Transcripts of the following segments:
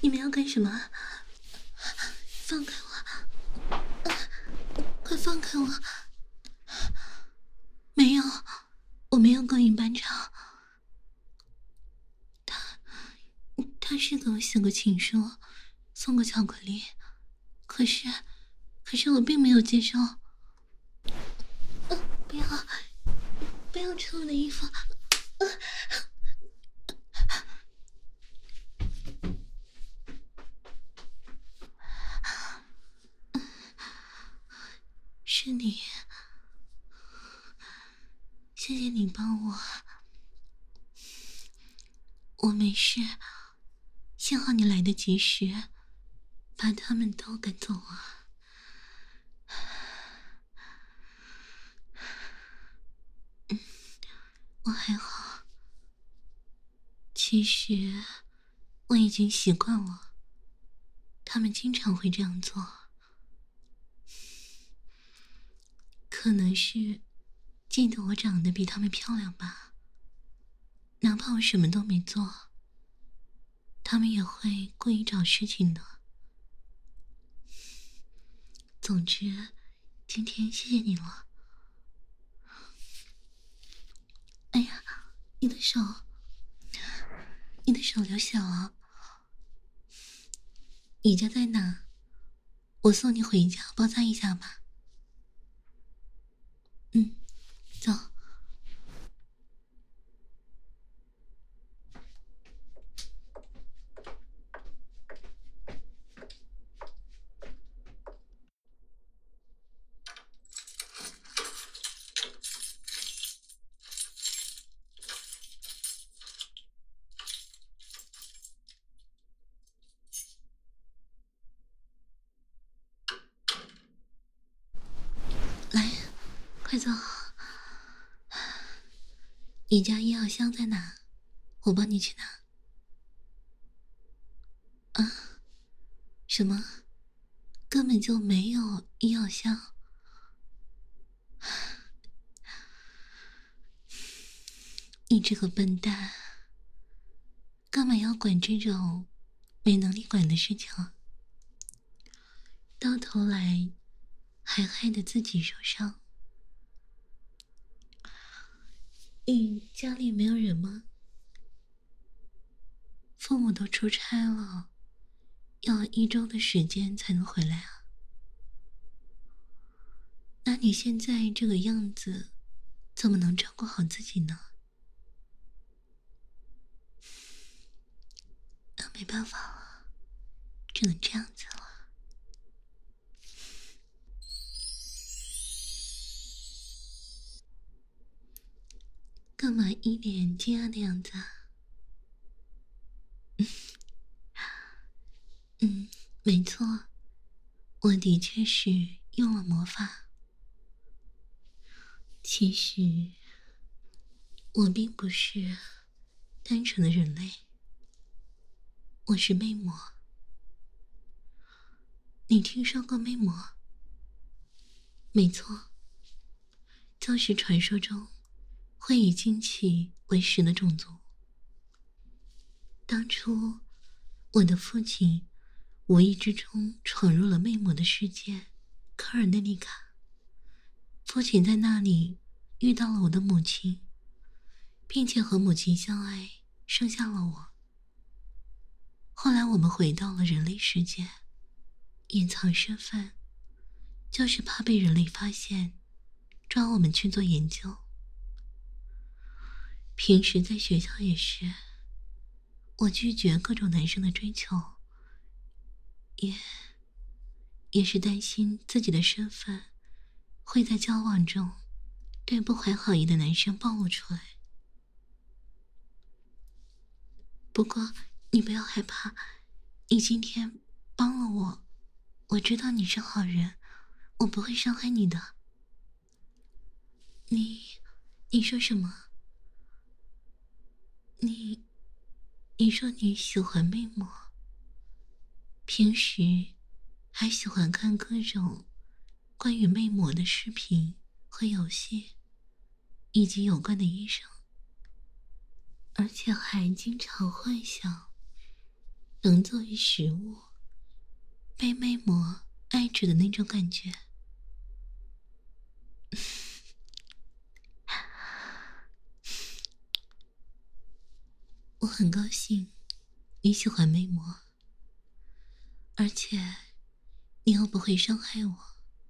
你们要干什么？放开我！快放开我！没有，我没有勾引班长。他是给我写过情书，送过巧克力，可是我并没有接受。不要，不要扯我的衣服！是你，谢谢你帮我，我没事，幸好你来得及时，把他们都赶走了。我还好，其实我已经习惯了，他们经常会这样做。可能是记得我长得比他们漂亮吧，哪怕我什么都没做，他们也会故意找事情的。总之，今天谢谢你了。哎呀，你的手流血了，你家在哪？我送你回家包扎一下吧。嗯，走。来，快走。你家医药箱在哪？我帮你去拿。啊？什么？根本就没有医药箱。你这个笨蛋，干嘛要管这种没能力管的事情？到头来还害得自己受伤。你家里没有人吗？父母都出差了，要1周的时间才能回来啊。那你现在这个样子，怎么能照顾好自己呢？那没办法了，只能这样子了。干嘛一脸惊讶的样子啊？没错，我的确是用了魔法。其实，我并不是单纯的人类，我是魅魔。你听说过魅魔？没错，就是传说中会以精气为食的种族。当初，我的父亲无意之中闯入了魅魔的世界科尔内利卡。父亲在那里遇到了我的母亲，并且和母亲相爱，生下了我。后来我们回到了人类世界，隐藏身份，就是怕被人类发现，抓我们去做研究。平时在学校也是，我拒绝各种男生的追求，也是担心自己的身份会在交往中对不怀好意的男生暴露出来。不过你不要害怕，你今天帮了我，我知道你是好人，我不会伤害你的。你说什么？你说你喜欢魅魔，平时还喜欢看各种关于魅魔的视频和游戏，以及有关的医生，而且还经常幻想仍作为食物，被魅魔爱着的那种感觉。我很高兴你喜欢魅魔，而且你又不会伤害我，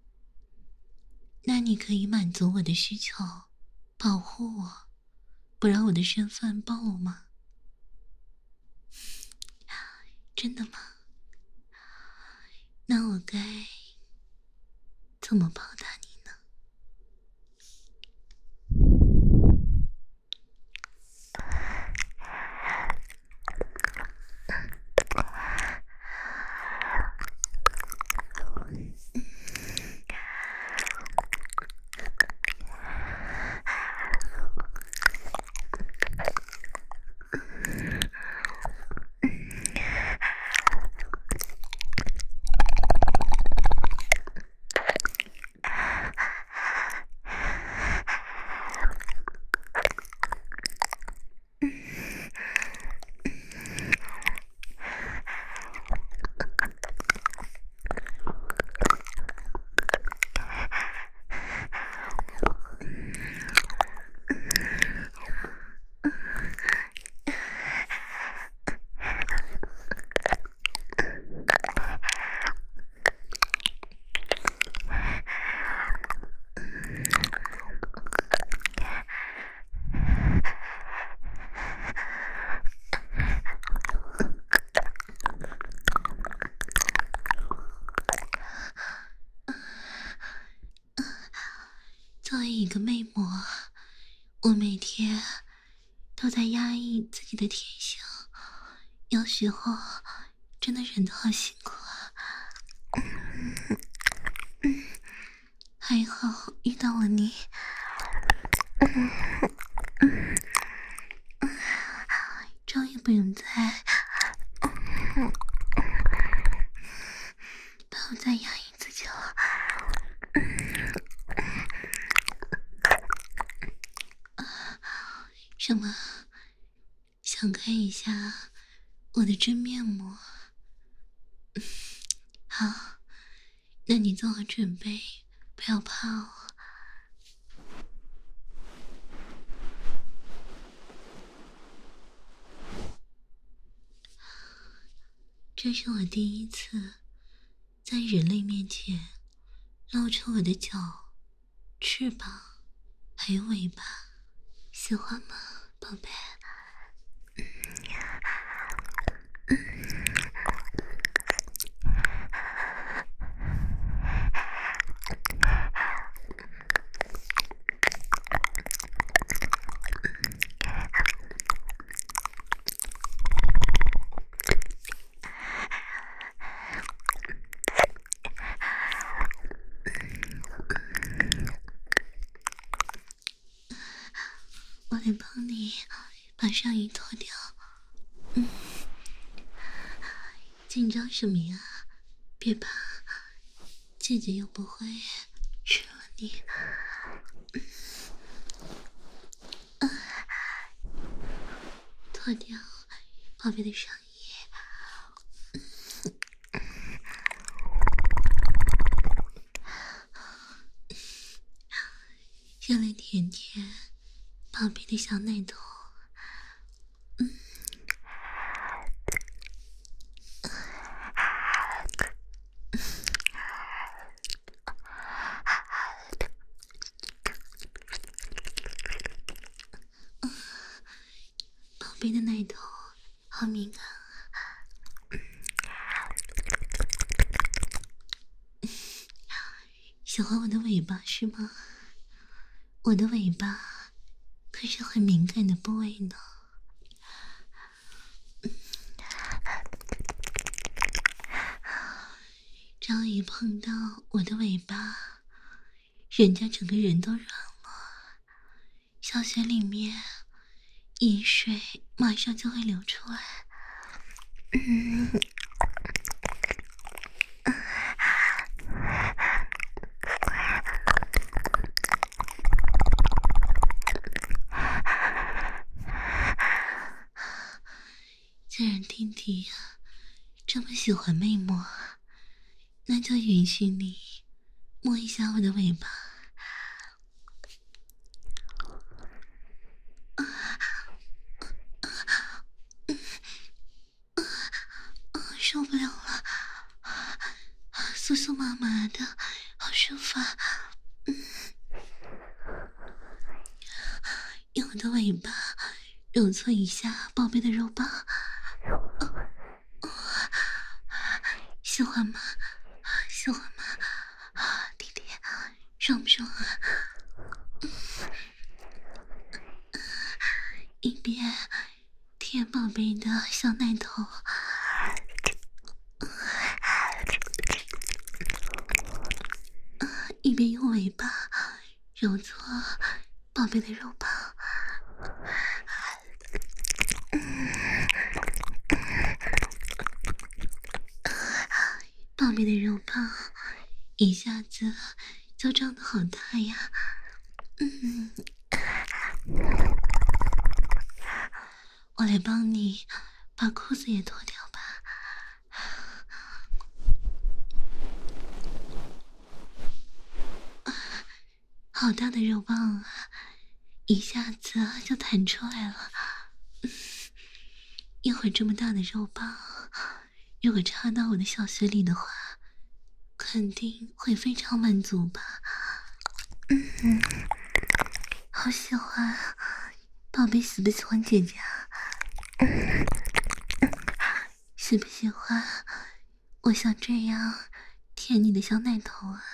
那你可以满足我的需求，保护我，不让我的身份暴露吗？真的吗？那我该怎么报答你呢？作为一个魅魔，我每天都在压抑自己的天性，有时候真的忍得好辛苦啊。还好遇到了你，终于不用再不再压抑自己了。什么？想看一下我的真面目？好，那你做好准备，不要怕哦。这是我第一次在人类面前露出我的脚、翅膀还有尾巴，喜欢吗，宝贝？我来帮你把上衣脱掉。紧张什么呀？别怕，姐姐又不会吃了你。脱掉宝贝的上衣。先来舔舔宝贝的小奶头。宝贝的奶头好敏感啊！喜欢我的尾巴是吗？我的尾巴可是很敏感的部位呢。只要一碰到我的尾巴，人家整个人都软了，小穴里面饮水马上就会流出来。既然弟弟这么喜欢妹摸，那就允许你摸一下我的尾巴。受不了了，酥酥麻麻的，好舒服啊！用我的尾巴揉搓一下宝贝的肉棒，喜欢吗？喜欢吗？弟弟，爽不爽啊？一边舔宝贝的小奶头，一边用尾巴揉搓宝贝的肉棒。宝贝的肉棒一下子就长得好大呀！我来帮你把裤子也脱掉吧。好大的肉棒啊，一下子就弹出来了。一会儿这么大的肉棒，如果插到我的小穴里的话，肯定会非常满足吧。好喜欢，宝贝喜不喜欢姐姐啊？喜不喜欢我像这样舔你的小奶头啊？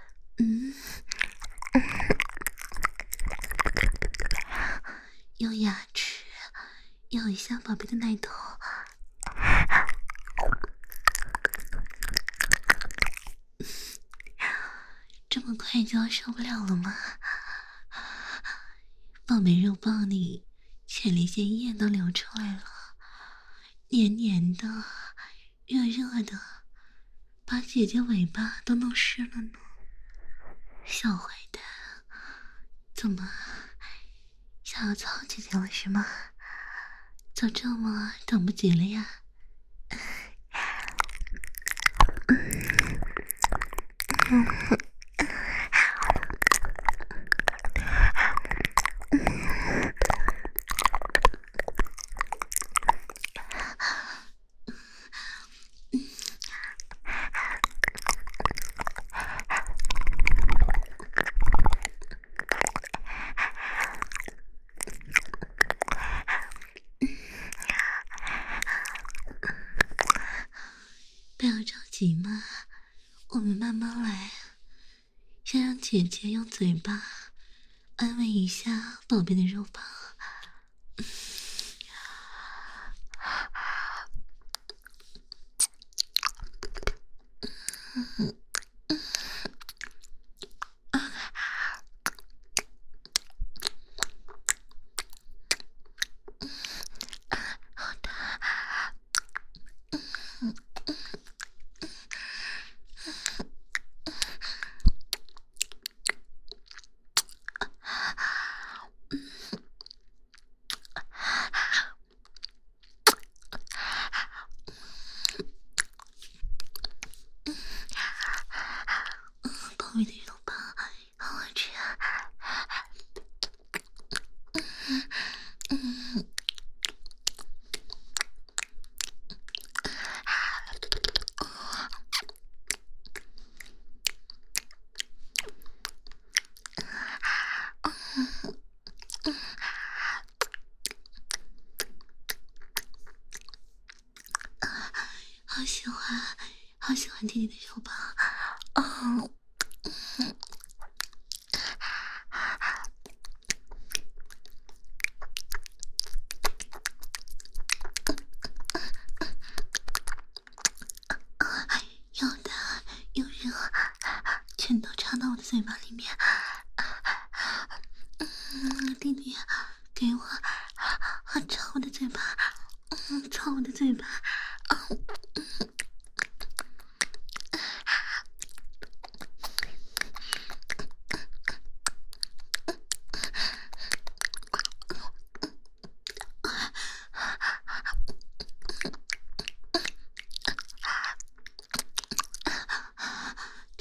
用牙齿咬一下宝贝的奶头。这么快就要受不了了吗？宝贝肉棒里前列腺液都流出来了，黏黏的，热热的，把姐姐尾巴都弄湿了呢。小坏蛋，怎么想要操姐姐了是吗？就这么等不及了呀？不要着急嘛，我们慢慢来，先让姐姐用嘴巴安慰一下宝贝的肉棒。宝贝的肉棒好好吃啊！好喜欢，好喜欢弟弟的肉棒。又大又热，全都插到我的嘴巴里面。弟弟，给我，插我的嘴巴，插我的嘴巴。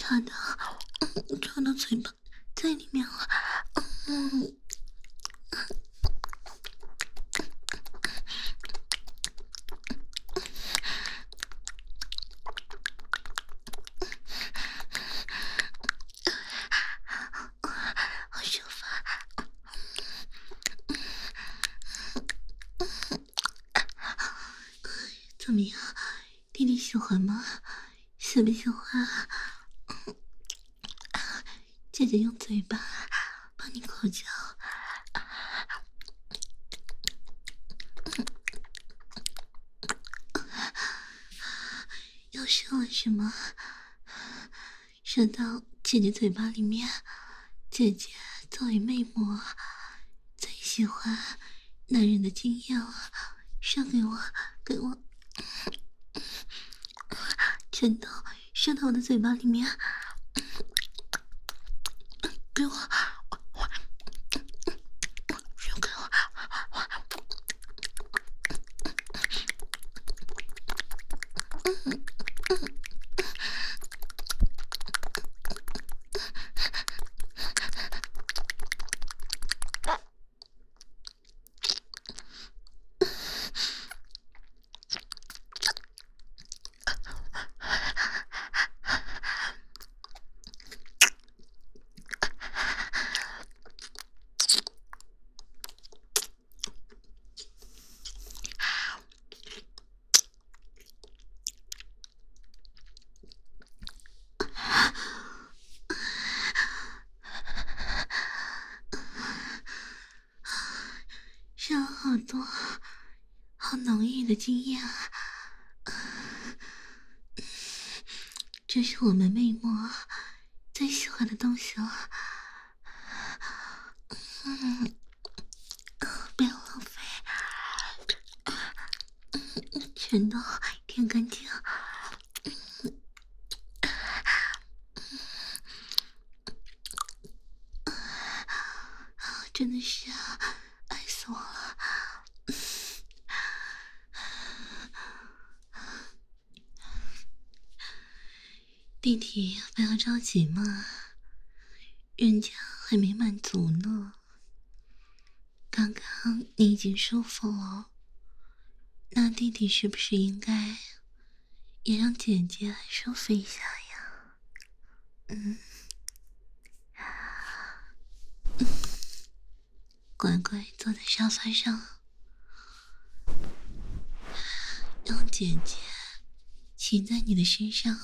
插到嘴巴在里面了。好舒服。怎么样，弟弟喜欢吗？喜不喜欢？姐姐用嘴巴帮你口交。要射了是吗？射到姐姐嘴巴里面，姐姐作为魅魔，最喜欢男人的经验了。射给我，给我，全都射到我的嘴巴里面，给我，射给我。射了好多，好浓郁的经验啊！这是我们魅魔最喜欢的东西了。不要浪费，全都舔干净。真的是爱死我了。弟弟，不要着急嘛，人家还没满足呢。刚刚你已经舒服了，那弟弟是不是应该也让姐姐来舒服一下呀？乖乖坐在沙发上，让姐姐骑在你的身上。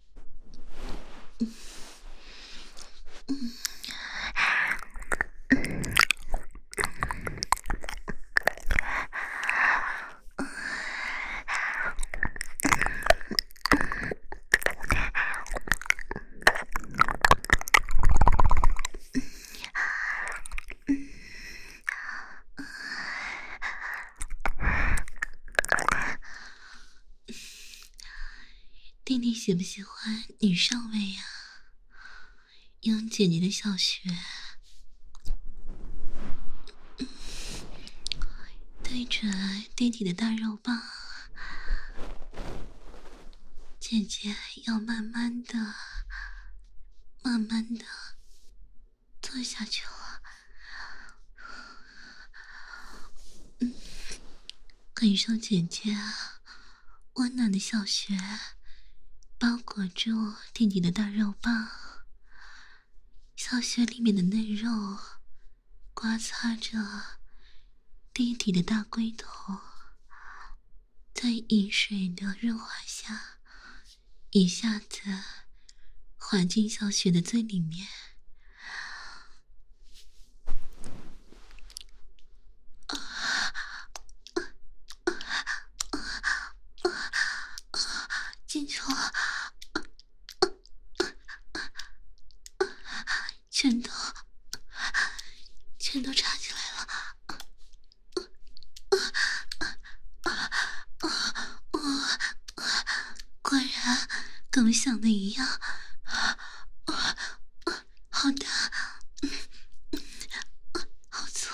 弟弟喜不喜欢女上位呀？用姐姐的小穴对准弟弟的大肉棒，姐姐要慢慢的、慢慢的坐下去了。感受姐姐温暖的小穴包裹住弟弟的大肉棒，小穴里面的嫩肉刮擦着弟弟的大龟头，在饮水的润滑下，一下子滑进小穴的最里面。进去了，全都插起来了。果然跟我想的一样，好大，好粗，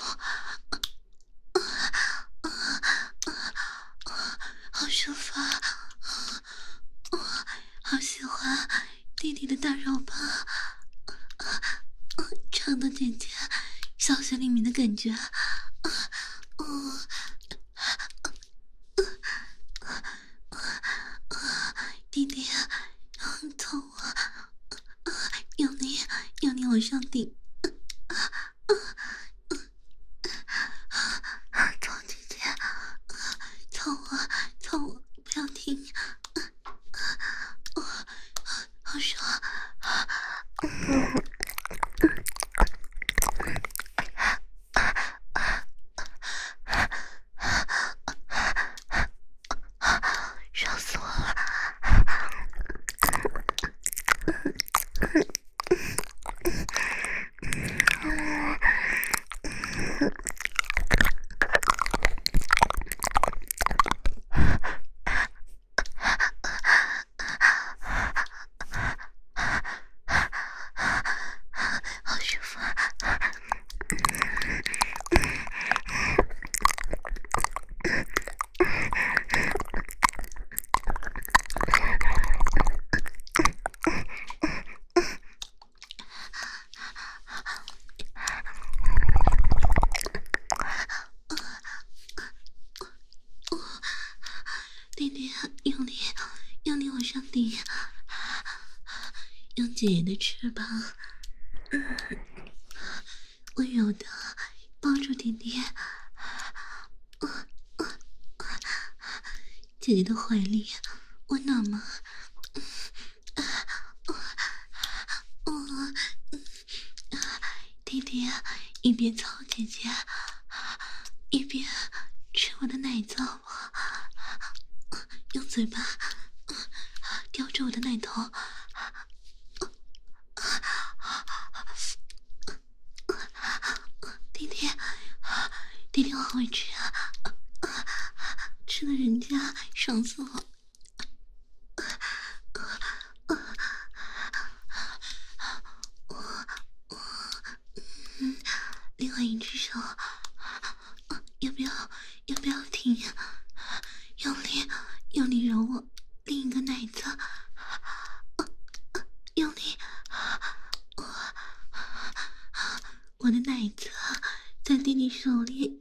好舒服啊！好喜欢弟弟弟的大肉棒，尝到姐姐小穴里面的感觉，弟弟疼我，用力往上顶，疼姐姐，疼我，不要停，好爽。爽死我了！好舒服啊！弟弟用力往上顶，用姐姐的翅膀，温柔的抱住弟弟。姐姐的怀里温暖吗？弟弟一边操姐姐，一边吃我的奶罩，用嘴巴叼住我的奶头。弟弟好会吃啊，吃的人家爽死我。另外一只手要不要停？用力揉我另一个奶子，用力，我的奶子在弟弟手里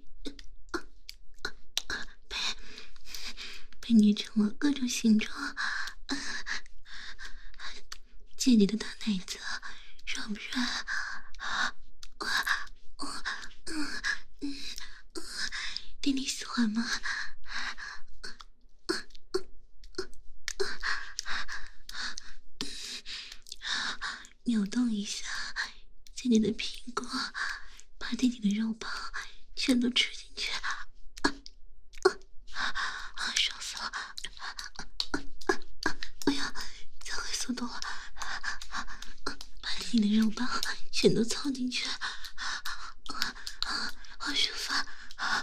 被捏成了各种形状。姐姐的大奶子软不软？弟弟喜欢吗？扭动一下姐姐的屁股，把弟弟的肉棒全都吃进去。爽死了！哎呀，加快速度了，把弟弟的肉棒全都操进去，好舒服啊！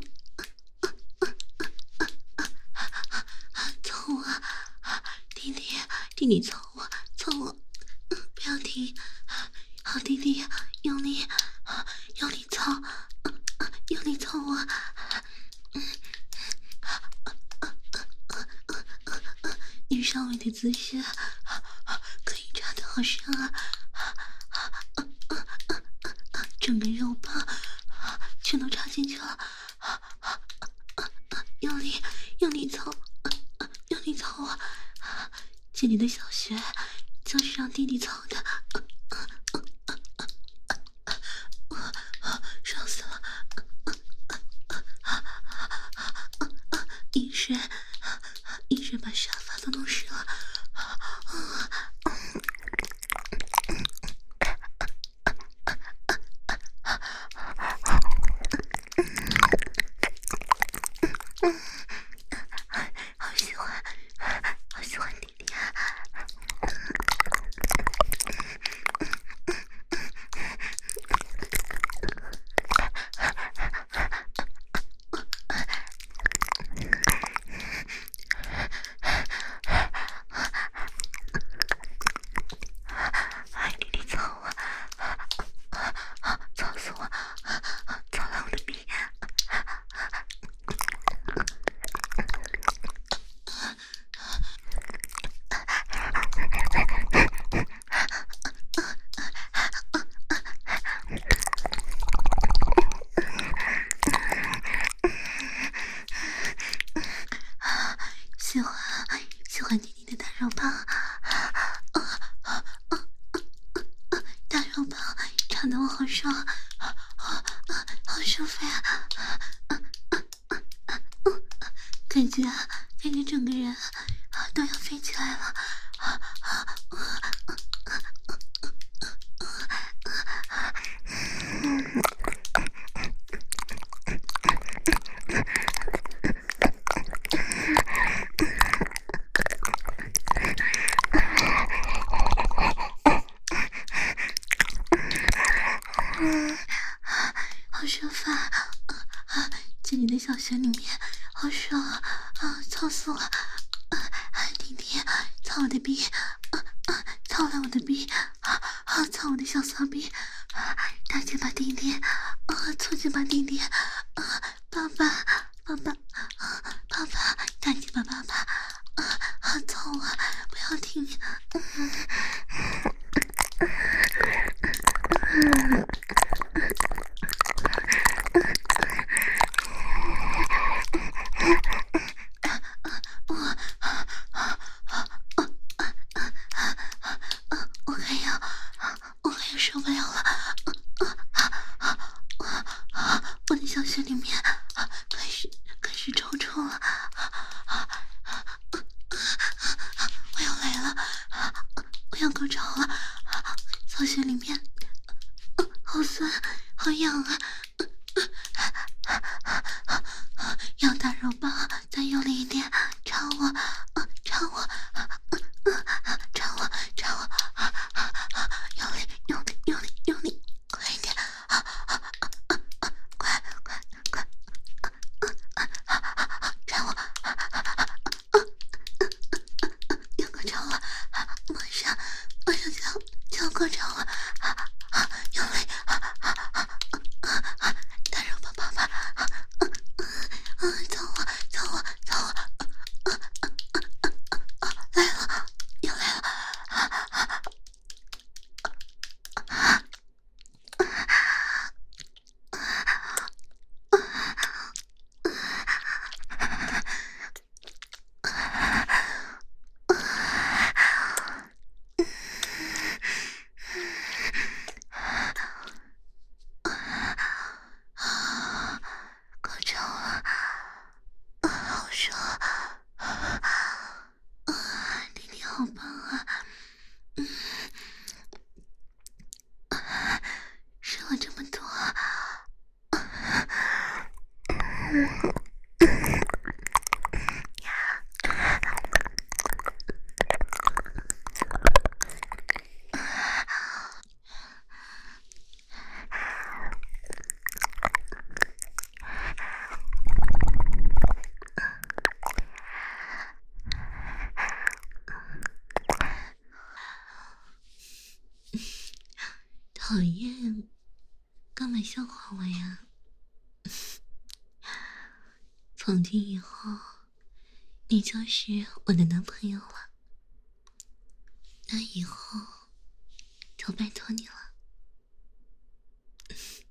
操我，弟弟操我，不要停！好弟弟，用力操，用力操我！你稍微的姿势可以插得好深啊！整个肉棒全都插进去了，用力操，用力操我！姐姐的小穴就是让弟弟操的，爽死了！一时把沙发都弄湿了。好喜欢弟弟啊！ 棒，大肉棒插得我好爽，好舒服呀！感觉整个人都要飞起来了。好舒服啊！这里的小穴里面好爽啊！操死我！弟弟，操我的逼！操了我的逼！操我的小骚逼！大姐把弟弟！粗嘴巴弟弟！爸爸，大姐把爸爸！操我！不要停！我快要受不了了！我的小穴里面开始抽搐了！我要来了！我要高潮了！小穴里面好酸，好痒啊！要大肉棒，再用力一点，插我！用力，快一点！快！插我！要高潮了，马上就要高潮了！用力！大肉棒爸爸！操我！来了，又来了！高潮了，好爽！弟弟好棒啊！射了这么多，讨厌，干嘛笑话我呀？从今以后，你就是我的男朋友了。那以后就拜托你了。